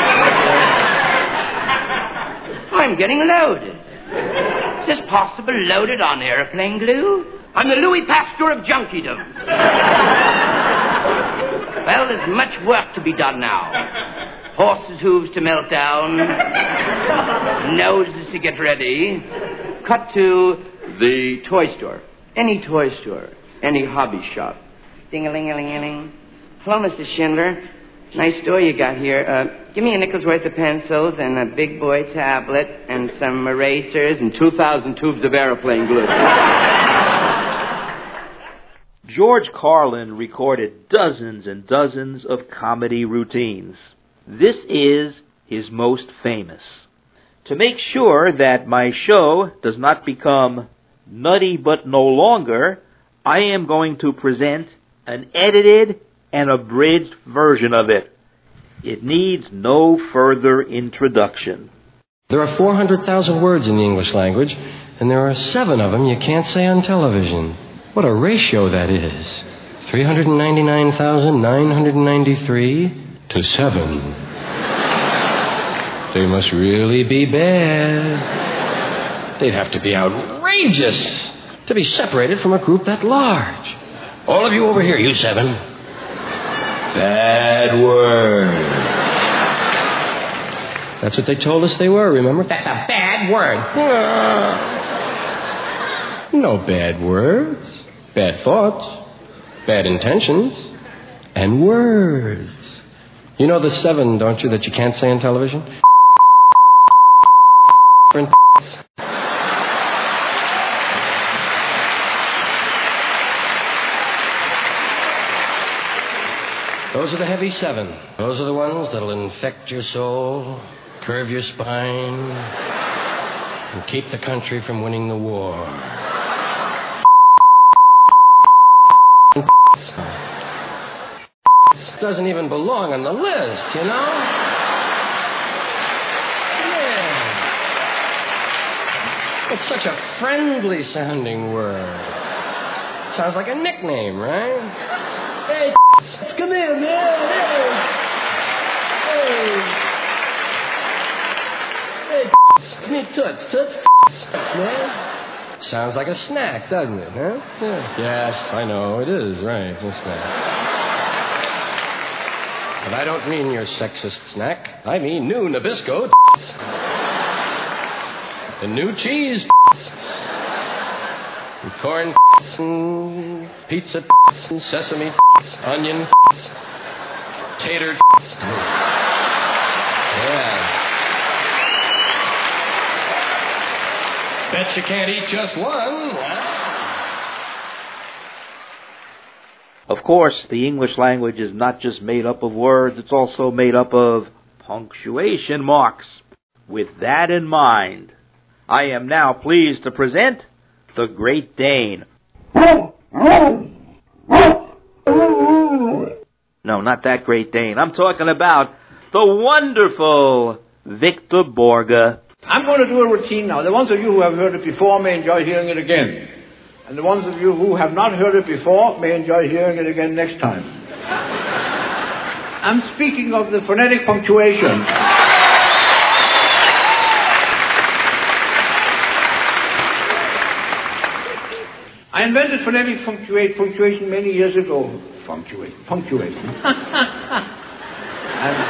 I'm getting loaded. Is this possible, loaded on airplane glue? I'm the Louis Pasteur of junkiedom. Well, there's much work to be done now. Horses' hooves to melt down. Noses to get ready. Cut to the toy store. Any toy store. Any hobby shop. Ding-a-ling-a-ling-a-ling. Hello, Mr. Schindler. Nice store you got here. Give me a nickel's worth of pencils and a big boy tablet and some erasers and 2,000 tubes of airplane glue. George Carlin recorded dozens and dozens of comedy routines. This is his most famous. To make sure that my show does not become nutty but no longer, I am going to present an edited and abridged version of it. It needs no further introduction. There are 400,000 words in the English language, and there are 7 of them you can't say on television. What a ratio that is. 399,993 to 7. They must really be bad. They'd have to be outrageous to be separated from a group that large. All of you over here, you 7. Bad word. That's what they told us they were, remember? That's a bad word. No bad words. Bad thoughts. Bad intentions. And words. You know the 7, don't you, that you can't say on television? Those are the heavy 7. Those are the ones that'll infect your soul, curve your spine, and keep the country from winning the war. Doesn't even belong on the list, you know? Yeah. It's such a friendly sounding word. Sounds like a nickname, right? Hey, come here, man. Hey, me toots, man. Sounds like a snack, doesn't it, huh? Yeah. Yes, I know, it is, right, a snack. But I don't mean your sexist snack. I mean new Nabisco. And new cheese. And corn and pizza and sesame onion tater. Yeah. Bet you can't eat just one. Of course, the English language is not just made up of words, it's also made up of punctuation marks. With that in mind, I am now pleased to present the Great Dane. No, not that Great Dane. I'm talking about the wonderful Victor Borge. I'm going to do a routine now. The ones of you who have heard it before may enjoy hearing it again. And the ones of you who have not heard it before may enjoy hearing it again next time. I'm speaking of the phonetic punctuation. I invented phonetic punctuation many years ago. Punctuation. And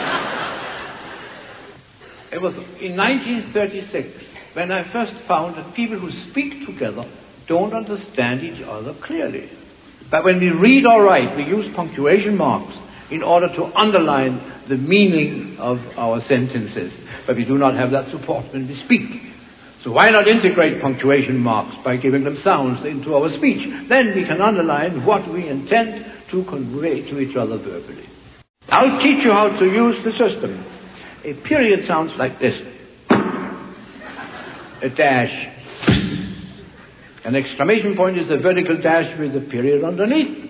it was in 1936 when I first found that people who speak together don't understand each other clearly. But when we read or write, we use punctuation marks in order to underline the meaning of our sentences. But we do not have that support when we speak. So why not integrate punctuation marks by giving them sounds into our speech? Then we can underline what we intend to convey to each other verbally. I'll teach you how to use the system. A period sounds like this. A dash. An exclamation point is a vertical dash with a period underneath.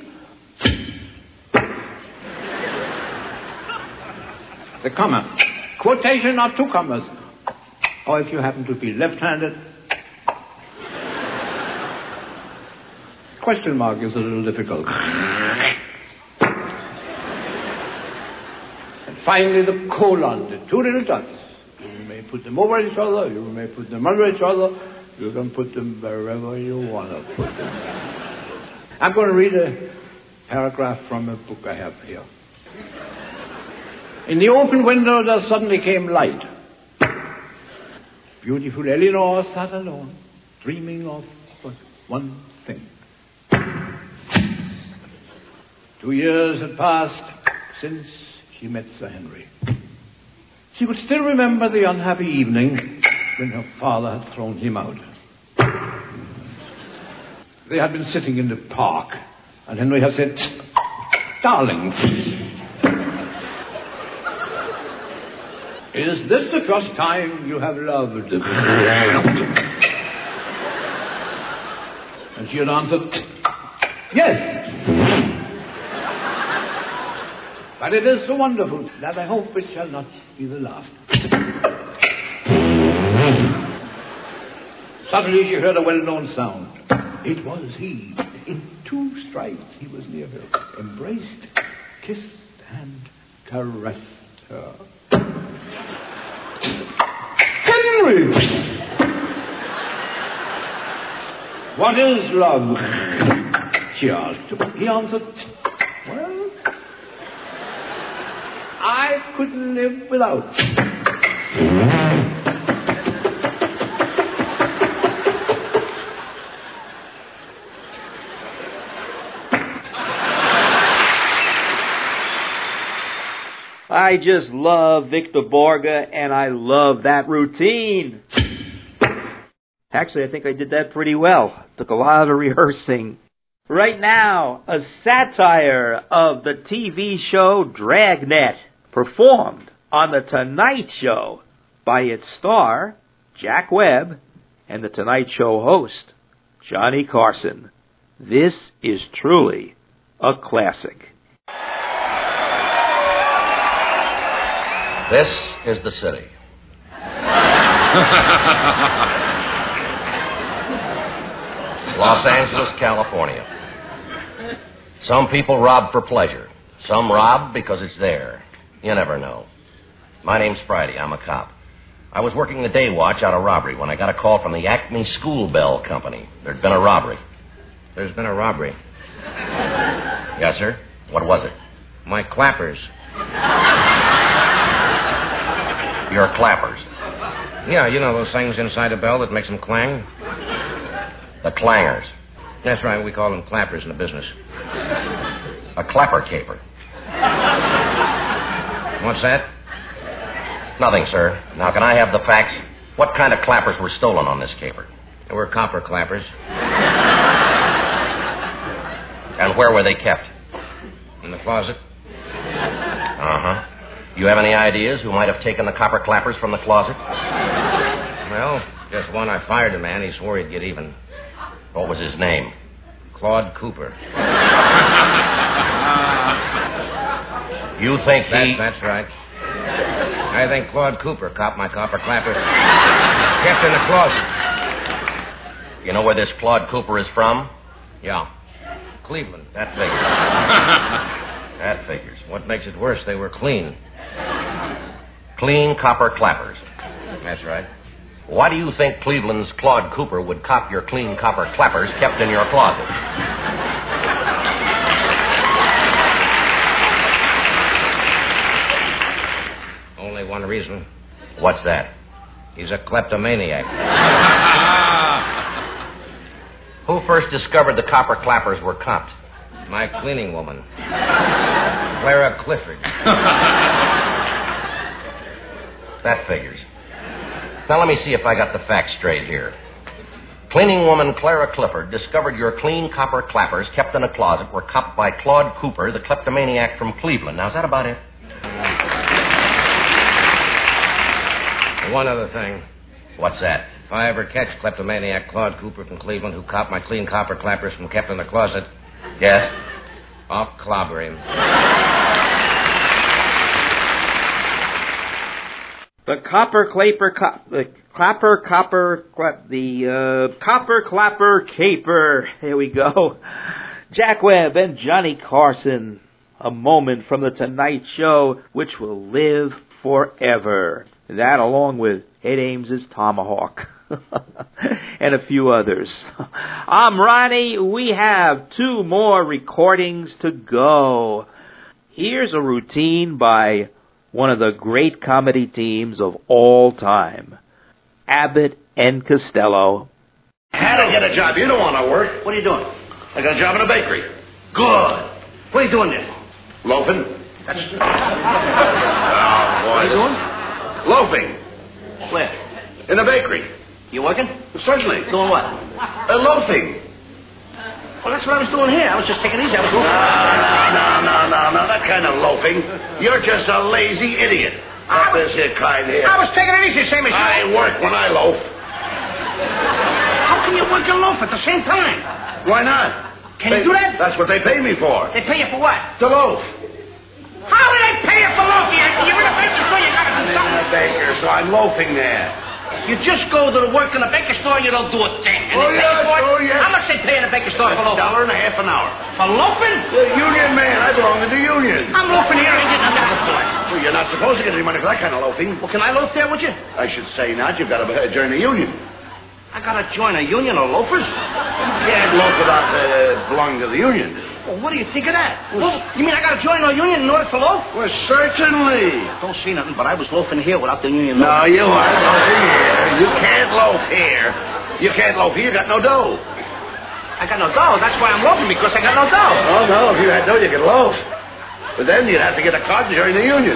The comma. Quotation are two commas. Or if you happen to be left-handed, question mark is a little difficult. And finally the colon, the two little dots. You may put them over each other, you may put them under each other, you can put them wherever you want to put them. I'm going to read a paragraph from a book I have here. In the open window there suddenly came light. Beautiful Eleanor sat alone, dreaming of but one thing. 2 years had passed since she met Sir Henry. She could still remember the unhappy evening when her father had thrown him out. They had been sitting in the park, and Henry had said, "Darling, is this the first time you have loved?" And she had answered, "Yes. But it is so wonderful that I hope it shall not be the last." Suddenly she heard a well-known sound. It was he. In 2 strides he was near her, embraced, kissed, and caressed her. "Henry! What is love?" she asked. He answered, "Well, I couldn't live without." I just love Victor Borge, and I love that routine. Actually, I think I did that pretty well. Took a lot of rehearsing. Right now, a satire of the TV show Dragnet, performed on The Tonight Show by its star, Jack Webb, and The Tonight Show host, Johnny Carson. This is truly a classic. This is the city. Los Angeles, California. Some people rob for pleasure. Some rob because it's there. You never know. My name's Friday. I'm a cop. I was working the day watch out of robbery when I got a call from the Acme School Bell Company. There'd been a robbery. There's been a robbery. Yes, sir? What was it? My clappers. Your clappers. Yeah, you know those things inside a bell that makes them clang? The clangers. That's right, we call them clappers in the business. A clapper caper. What's that? Nothing, sir. Now, can I have the facts? What kind of clappers were stolen on this caper? They were copper clappers. And where were they kept? In the closet? Uh-huh. You have any ideas who might have taken the copper clappers from the closet? Well, just one. I fired a man. He swore he'd get even. What was his name? Claude Cooper. You think he... That's right. I think Claude Cooper copped my copper clappers. Kept in the closet. You know where this Claude Cooper is from? Yeah. Cleveland. That figures. That figures. What makes it worse, they were clean. Clean copper clappers. That's right. Why do you think Cleveland's Claude Cooper would cop your clean copper clappers kept in your closet? Only one reason. What's that? He's a kleptomaniac. Who first discovered the copper clappers were copped? My cleaning woman, Clara Clifford. That figures. Now let me see if I got the facts straight here. Cleaning woman Clara Clifford discovered your clean copper clappers kept in a closet were copped by Claude Cooper, the kleptomaniac from Cleveland. Now, is that about it? One other thing. What's that? If I ever catch kleptomaniac Claude Cooper from Cleveland who copped my clean copper clappers from kept in the closet, Yes? I'll clobber him. The copper clapper caper. Here we go. Jack Webb and Johnny Carson. A moment from the Tonight Show, which will live forever. That along with Ed Ames's Tomahawk. And a few others. I'm Ronnie. We have 2 more recordings to go. Here's a routine by one of the great comedy teams of all time, Abbott and Costello. How to get a job? You don't want to work. What are you doing? I got a job in a bakery. Good. What are you doing there? Loafing. That's... Oh, boy. What are you doing? Loafing. Where? In a bakery. You working? Certainly. Doing what? Loafing. Well, that's what I was doing here. I was just taking it easy. I was loafing. No. That kind of loafing. You're just a lazy idiot. Not this here kind here. I was taking it easy, same as you. I work when I loaf. How can you work and loaf at the same time? Why not? Can you do that? That's what they pay me for. They pay you for what? To loaf. How do they pay you for loafing? You're in a bakery store, you gotta do something. I'm in a baker, so I'm loafing there. You just go to work in a baker store and you don't do a thing. And yes. How much they pay in a baker store for loafing? $1.50 an hour. For loafing? Union man. I belong to the union. I'm loafing here and getting nothing for it. Well, you're not supposed to get any money for that kind of loafing. Well, can I loaf there, would you? I should say not. You've got to join the union. I got to join a union of loafers? You can't loaf without belonging to the union. Well, what do you think of that? Well, you mean I got to join a union in order to loaf? Well, certainly. Don't say nothing, but I was loafing here without the union loafing. No, you aren't loafing here. You can't loaf here. You can't loaf here. You got no dough. I got no dough. That's why I'm loafing, because I got no dough. Oh, no. If you had dough, you could loaf. But then you'd have to get a card to join the union.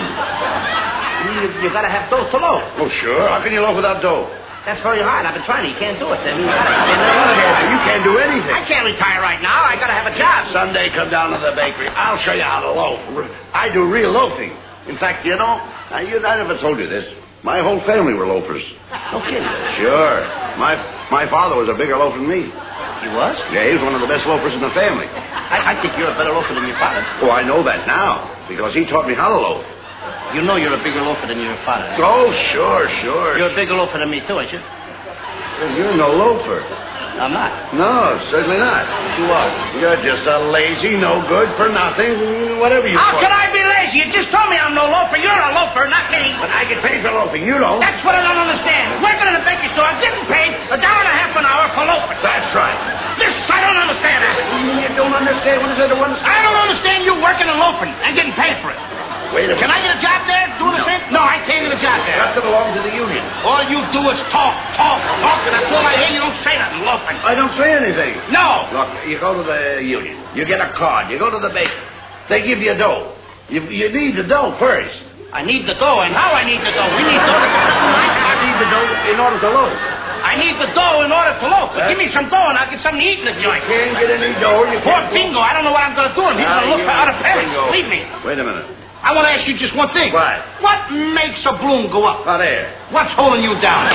You got to have dough to loaf. Oh, sure. How can you loaf without dough? That's very hard. I've been trying. You can't do it. You can't do anything. I can't retire right now. I got to have a job. Someday come down to the bakery. I'll show you how to loaf. I do real loafing. In fact, you know, I never told you this. My whole family were loafers. No kidding. Sure. My father was a bigger loafer than me. He was? Yeah, he was one of the best loafers in the family. I think you're a better loafer than your father. Oh, I know that now, because he taught me how to loaf. You know you're a bigger loafer than your father. Oh, sure. You're a bigger loafer than me, too, ain't you? Well, you're no loafer. I'm not. No, certainly not. You are. You're just a lazy, no good for nothing, whatever you call it. How can I be lazy? You just told me I'm no loafer. You're a loafer, not me. But I get paid for loafing. You don't. That's what I don't understand. Working in a bakery store, I'm getting paid $1.50 an hour for loafing. That's right. This, I don't understand that. You don't understand? What is there to understand? I don't understand you working and loafing and getting paid for it. Wait a minute. Can I get a job there doing the same? No, I can't get a job there. You have to belong to the union. All you do is talk, and that's all I hear. You don't say nothing, loafing. I don't say anything. No. Look, you go to the union. You get a card. You go to the baker. They give you dough. You need the dough first. I need the dough, and how I need the dough? We need dough to I need the dough in order to loaf. I need the dough in order to loaf. Give me some dough and I'll get something to eat in the joint. You can't get any dough. Poor Bingo. I don't know what I'm going to do. He's going to look for other parents. Leave me. Wait a minute. I want to ask you just one thing. What? What makes a balloon go up? Hot air. What's holding you down?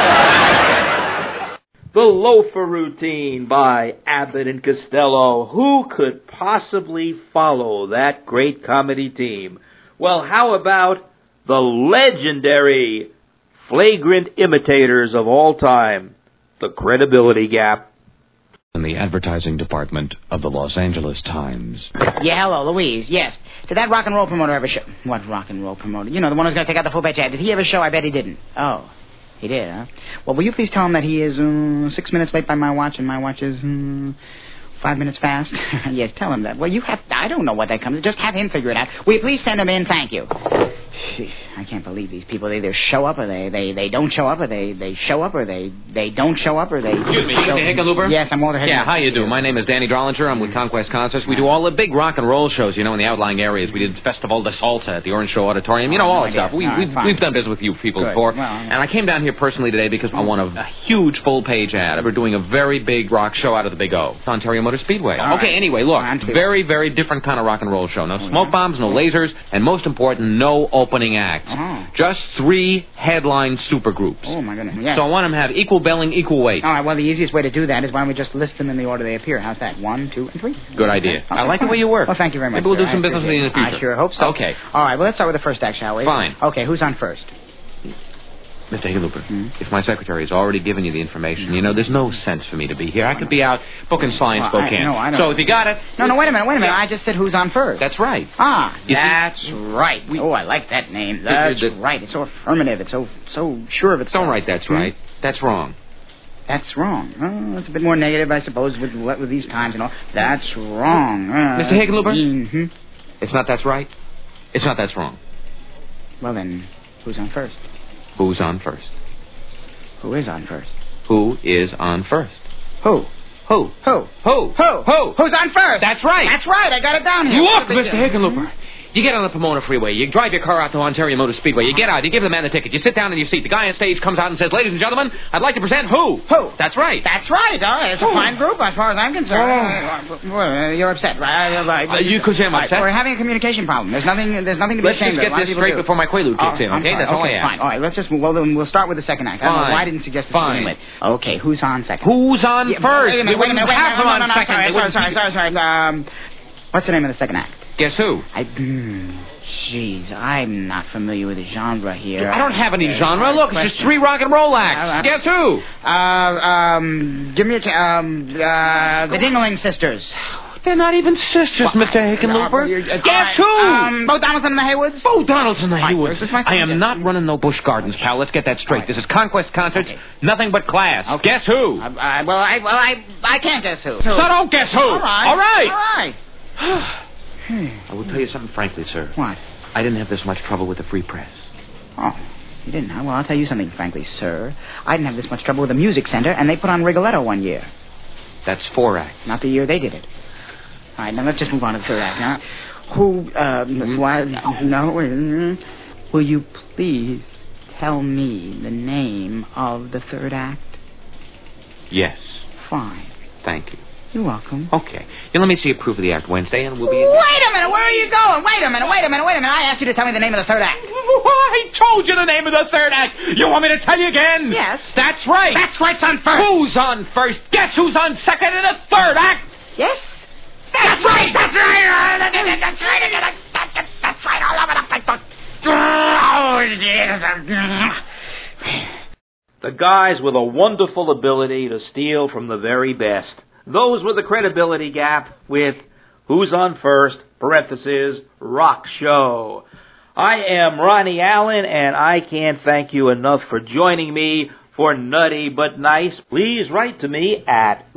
The Loafer Routine by Abbott and Costello. Who could possibly follow that great comedy team? Well, how about the legendary flagrant imitators of all time, the Credibility Gap. In the advertising department of the Los Angeles Times. Yeah, hello, Louise. Yes. Did that rock and roll promoter ever show? What rock and roll promoter? You know, the one who's going to take out the full page ad. Did he ever show? I bet he didn't. Oh. He did, huh? Well, will you please tell him that he is 6 minutes late by my watch, and my watch is 5 minutes fast? Yes, tell him that. Well, I don't know what that comes to. Just have him figure it out. Will you please send him in? Thank you. I can't believe these people. They either show up or they don't show up, or they show up or they don't show up, or they... Excuse me, Mr. Hickenlooper? Yes, I'm Walter Hickenlooper. Yeah, how you do? My name is Danny Drollinger. I'm with Conquest Concerts. We do all the big rock and roll shows, in the outlying areas. We did Festival de Salsa at the Orange Show Auditorium. All that stuff. We've done business with you people before. Well, and I came down here personally today because I want a huge full-page ad. We're doing a very big rock show out of the Big O. It's Ontario Motor Speedway. Okay, anyway, look. Very, very different kind of rock and roll show. No smoke bombs, no lasers, and most important, no opening acts. Just 3 headline supergroups. Oh, my goodness. Yes. So I want them to have equal billing, equal weight. All right, well, the easiest way to do that is why don't we just list them in the order they appear. How's that? 1, 2, and 3. Good idea. Okay, I like the way you work. Well, thank you very much. Maybe we'll do some business with you in the future. I sure hope so. Okay. All right, well, let's start with the first act, shall we? Fine. Okay, who's on first? Mr. Hickenlooper, if my secretary has already given you the information, there's no sense for me to be here. I could be out booking science Spokane. I know. So if you got it... No, wait a minute. I just said who's on first. That's right. That's right. I like that name. That's right. It's so affirmative. It's so sure of itself. Don't write that's right. That's wrong. That's wrong. Oh, it's a bit more negative, I suppose, with these times and all. That's wrong. Mr. Hickenlooper? Mm-hmm. It's not that's right. It's not that's wrong. Well, then, who's on first? Who's on first? Who is on first? Who is on first? Who? Who? Who? Who? Who? Who? Who's on first? That's right. That's right. I got it down here. Look, Mr. Hickenlooper. You get on the Pomona Freeway. You drive your car out to Ontario Motor Speedway. You get out. You give the man the ticket. You sit down in your seat. The guy on stage comes out and says, "Ladies and gentlemen, I'd like to present who?" Who? That's right. That's right. It's a fine group as far as I'm concerned. You're upset, right? You could say I'm upset. We're having a communication problem. There's nothing to be ashamed of. Let's just get this straight before my Quaalude kicks in, okay? That's all I ask. Fine. All right, let's just... Well, then we'll start with the second act. I don't know why I didn't suggest this to begin with. Okay, who's on second? Who's on first? Wait a minute. Sorry. What's the name of the second act? Guess who? Jeez, I'm not familiar with the genre here. I don't have any genre. Look, it's just 3 rock and roll acts. Guess who? Give me the Dingling Sisters. They're not even sisters, Mr. Hickenlooper. Guess who? Bo Donaldson and the Haywoods? Bo Donaldson and the Haywoods. I am not running no Busch Gardens, pal. Let's get that straight. This is Conquest Concerts. Nothing but class. Guess who? I can't guess who. So don't guess who. All right. I will tell you something frankly, sir. What? I didn't have this much trouble with the free press. Oh, you didn't, huh? Well, I'll tell you something frankly, sir. I didn't have this much trouble with the Music Center, and they put on Rigoletto one year. That's 4 acts. Not the year they did it. All right, now let's just move on to the third act, huh? Who, will you please tell me the name of the third act? Yes. Fine. Thank you. You're welcome. Okay. Now, let me see a proof of the act Wednesday, and we'll be... Wait a minute. Where are you going? Wait a minute. I asked you to tell me the name of the third act. I told you the name of the third act. You want me to tell you again? Yes. That's right. That's right's on first. Who's on first? Guess who's on second in the third act? Yes. That's right. That's right. All over the guys with a wonderful ability to steal from the very best. Those with the credibility gap with Who's on First, parenthesis, Rock Show. I am Ronnie Allen, and I can't thank you enough for joining me for Nutty But Nice. Please write to me at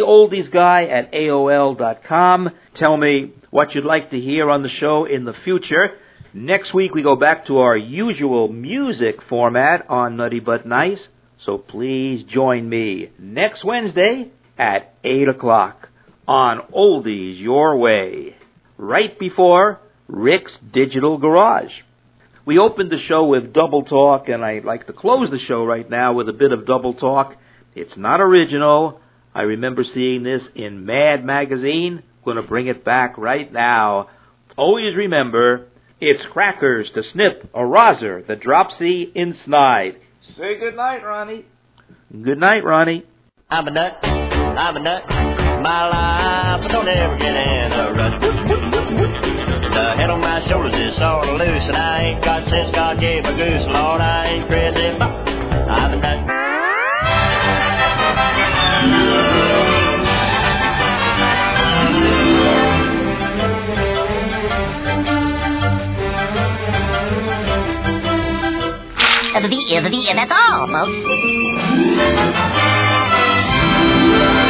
RonnieOldiesGuy@AOL.com. Tell me what you'd like to hear on the show in the future. Next week we go back to our usual music format on Nutty But Nice, so please join me next Wednesday at 8 o'clock on Oldies Your Way, right before Rick's Digital Garage. We opened the show with Double Talk, and I'd like to close the show right now with a bit of Double Talk. It's not original. I remember seeing this in Mad Magazine. I'm going to bring it back right now. Always remember, it's crackers to snip a roser, the dropsy in snide. Say good night, Ronnie. Good night, Ronnie. I'm a nut. My life, I don't ever get in a rush. The head on my shoulders is sort of loose, and I ain't got sense God gave a goose. Lord, I ain't crazy, but I'm a nut. That's all, folks.